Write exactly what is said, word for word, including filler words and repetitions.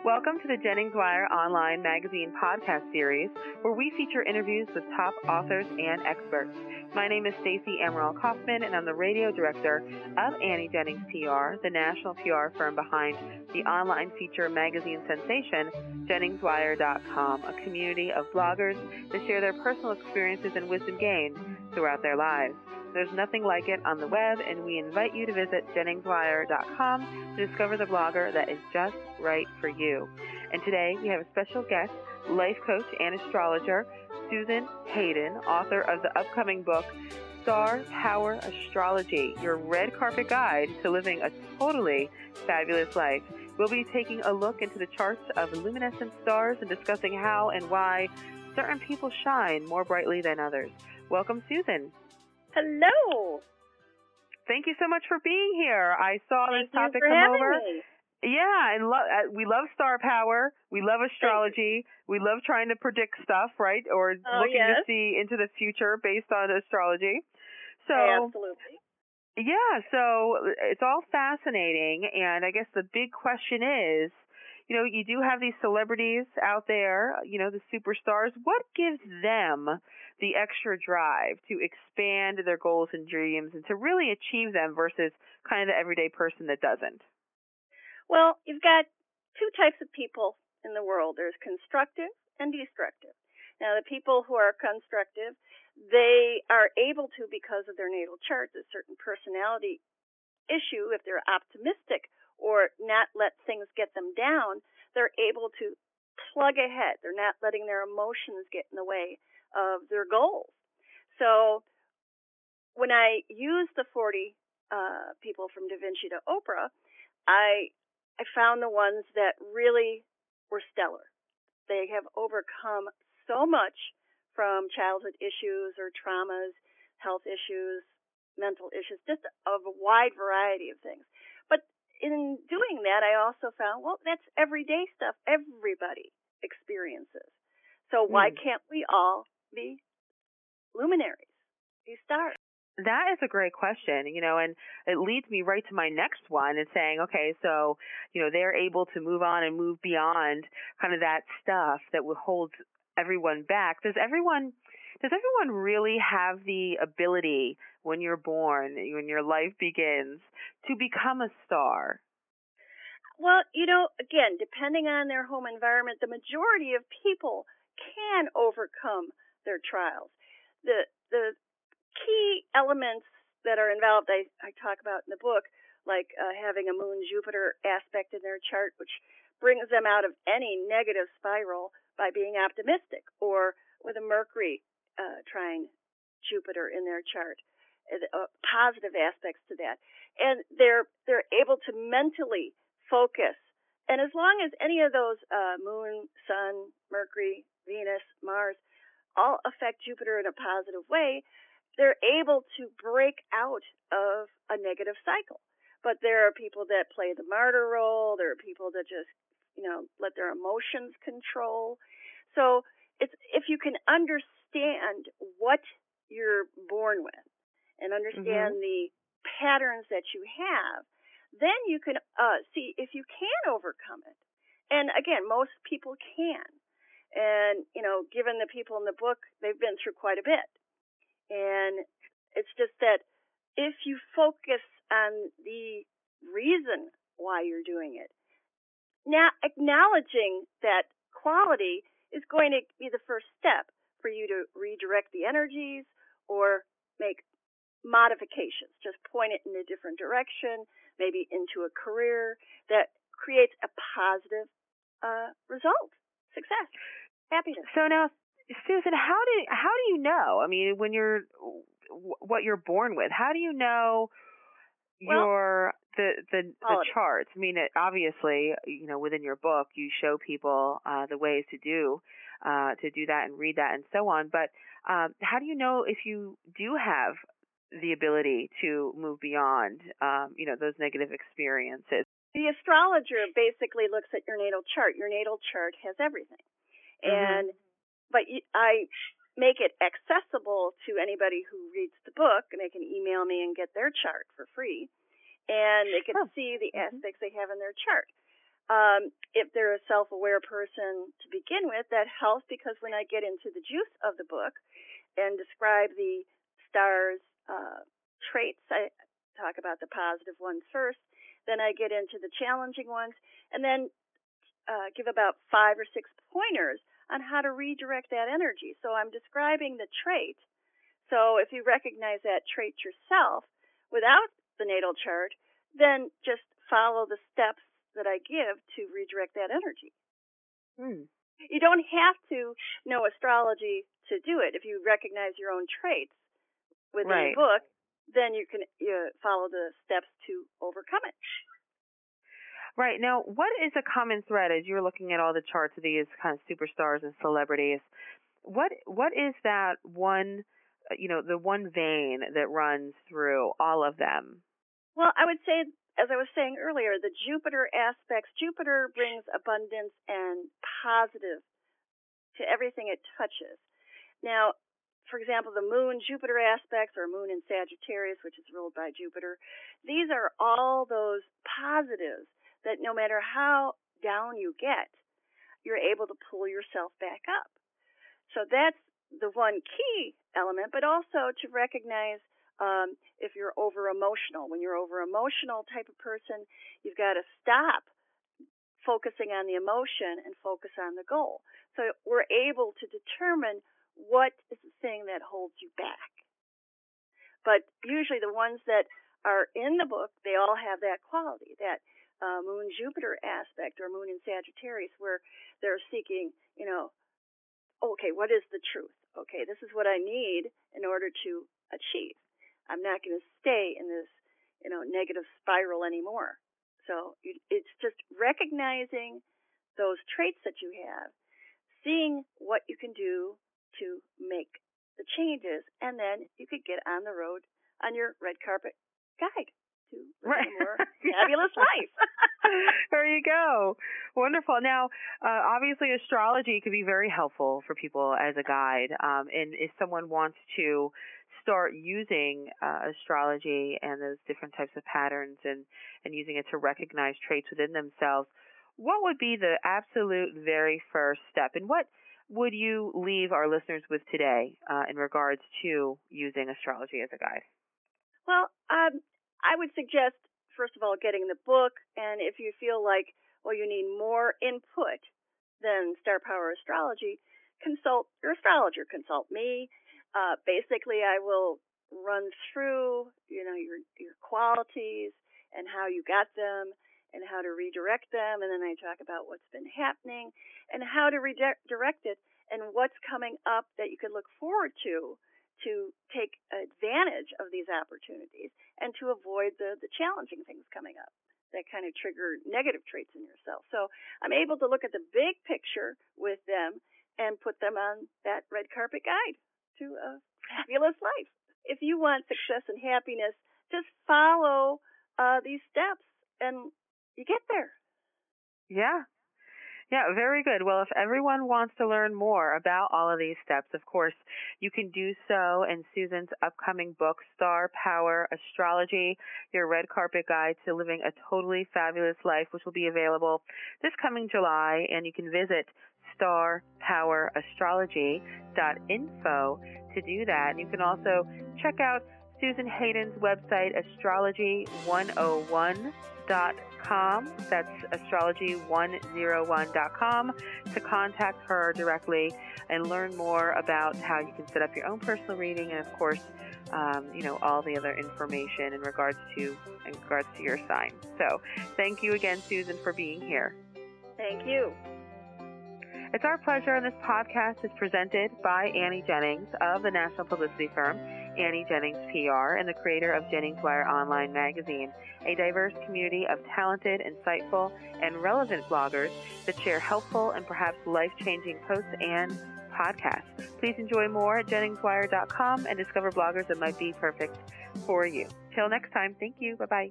Welcome to the Jennings Wire Online Magazine podcast series, where we feature interviews with top authors and experts. My name is Stacey Amaral Kaufman, and I'm the radio director of Annie Jennings P R, the national P R firm behind the online feature magazine sensation, Jennings Wire dot com, a community of bloggers that share their personal experiences and wisdom gained throughout their lives. There's nothing like it on the web, and we invite you to visit Jennings Wire dot com to discover the blogger that is just right for you. And today we have a special guest, life coach and astrologer, Susan Hayden, author of the upcoming book, Star Power Astrology, your red carpet guide to living a totally fabulous life. We'll be taking a look into the charts of luminescent stars and discussing how and why certain people shine more brightly than others. Welcome, Susan. Hello. Thank you so much for being here. I saw Thank this topic you for come having over. Me. Yeah, and lo- uh, we love star power. We love astrology. We love trying to predict stuff, right? Or oh, looking yes. to see into the future based on astrology. So, Absolutely. Yeah, so it's all fascinating. And I guess the big question is, you know, you do have these celebrities out there, you know, the superstars. What gives them the extra drive to expand their goals and dreams and to really achieve them versus kind of the everyday person that doesn't? Well, you've got two types of people in the world. There's constructive and destructive. Now, the people who are constructive, they are able to, because of their natal chart, a certain personality issue, if they're optimistic or not let things get them down, they're able to plug ahead. They're not letting their emotions get in the way of their goals. So when I use the forty uh, people from Da Vinci to Oprah, I I found the ones that really were stellar. They have overcome so much from childhood issues or traumas, health issues, mental issues, just a, a wide variety of things. But in doing that, I also found, well, that's everyday stuff everybody experiences. So why Mm. can't we all be luminaries, be stars? That is a great question, you know, and it leads me right to my next one and saying, okay, so, you know, they're able to move on and move beyond kind of that stuff that holds everyone back. Does everyone, does everyone really have the ability when you're born, when your life begins, to become a star? Well, you know, again, depending on their home environment, the majority of people can overcome their trials. The the key elements that are involved, I, I talk about in the book, like uh, having a Moon-Jupiter aspect in their chart, which brings them out of any negative spiral by being optimistic, or with a Mercury uh, trine Jupiter in their chart, uh, positive aspects to that. And they're they're able to mentally focus. And as long as any of those uh, Moon, Sun, Mercury, Venus, Mars all affect Jupiter in a positive way, they're able to break out of a negative cycle. But there are people that play the martyr role. There are people that just, you know, let their emotions control. So it's if you can understand what you're born with and understand mm-hmm. the patterns that you have, then you can uh, see if you can overcome it. And again, most people can. And, you know, given the people in the book, they've been through quite a bit. And it's just that if you focus on the reason why you're doing it, now acknowledging that quality is going to be the first step for you to redirect the energies or make modifications. Just point it in a different direction, maybe into a career that creates a positive uh, result, success, happiness. So now, Susan, how do how do you know? I mean, when you're what you're born with, how do you know well, your the the, the quality. charts? I mean, it, obviously, you know, within your book, you show people uh, the ways to do uh, to do that and read that and so on. But um, how do you know if you do have the ability to move beyond, um, you know, those negative experiences? The astrologer basically looks at your natal chart. Your natal chart has everything. And mm-hmm. but I make it accessible to anybody who reads the book, and they can email me and get their chart for free, and they can oh. see the aspects mm-hmm. they have in their chart. Um, if they're a self-aware person to begin with, that helps because when I get into the juice of the book and describe the stars' uh, traits, I talk about the positive ones first, then I get into the challenging ones, and then uh, give about five or six pointers on how to redirect that energy. So I'm describing the trait. So if you recognize that trait yourself without the natal chart, then just follow the steps that I give to redirect that energy. Hmm. You don't have to know astrology to do it. If you recognize your own traits within Right. the book, then you can you follow the steps to overcome it. Right. Now, what is a common thread as you're looking at all the charts of these kind of superstars and celebrities? What what is that one, you know, the one vein that runs through all of them? Well, I would say, as I was saying earlier, the Jupiter aspects, Jupiter brings abundance and positive to everything it touches. Now, for example, the moon Jupiter aspects, or moon in Sagittarius, which is ruled by Jupiter, these are all those positives that no matter how down you get, you're able to pull yourself back up. So that's the one key element, but also to recognize um, if you're over emotional. When you're over emotional type of person, you've got to stop focusing on the emotion and focus on the goal. So we're able to determine what is the thing that holds you back. But usually the ones that are in the book, they all have that quality, that uh, moon Jupiter aspect or moon in Sagittarius, where they're seeking, you know, okay, what is the truth? Okay, this is what I need in order to achieve. I'm not going to stay in this, you know, negative spiral anymore. So it's just recognizing those traits that you have, seeing what you can do to make the changes, and then you could get on the road on your red carpet guide to Right. a more fabulous life. There you go. Wonderful. Now, uh, obviously, astrology could be very helpful for people as a guide. Um, and if someone wants to start using uh, astrology and those different types of patterns and, and using it to recognize traits within themselves, what would be the absolute very first step? And what would you leave our listeners with today uh, in regards to using astrology as a guide? Well, um, I would suggest, first of all, getting the book, and if you feel like, well, you need more input than Star Power Astrology, consult your astrologer, consult me. Uh, basically, I will run through, you know, your your qualities and how you got them and how to redirect them, and then I talk about what's been happening and how to redirect it and what's coming up that you could look forward to to take advantage of these opportunities and to avoid the, the challenging things coming up that kind of trigger negative traits in yourself. So I'm able to look at the big picture with them and put them on that red carpet guide to a fabulous life. If you want success and happiness, just follow uh, these steps and you get there. Yeah. Yeah, very good. Well, if everyone wants to learn more about all of these steps, of course, you can do so in Susan's upcoming book, Star Power Astrology, Your Red Carpet Guide to Living a Totally Fabulous Life, which will be available this coming July, and you can visit star power astrology dot info to do that. And you can also check out Susan Hayden's website, astrology one oh one dot com. That's astrology one oh one dot com to contact her directly and learn more about how you can set up your own personal reading, and of course, um, you know, all the other information in regards to in regards to your sign. So, thank you again, Susan, for being here. Thank you. It's our pleasure, and this podcast is presented by Annie Jennings of the national publicity firm Annie Jennings P R and the creator of Jennings Wire Online Magazine, a diverse community of talented, insightful, and relevant bloggers that share helpful and perhaps life-changing posts and podcasts. Please enjoy more at jennings wire dot com and discover bloggers that might be perfect for you. Till next time, thank you. Bye-bye.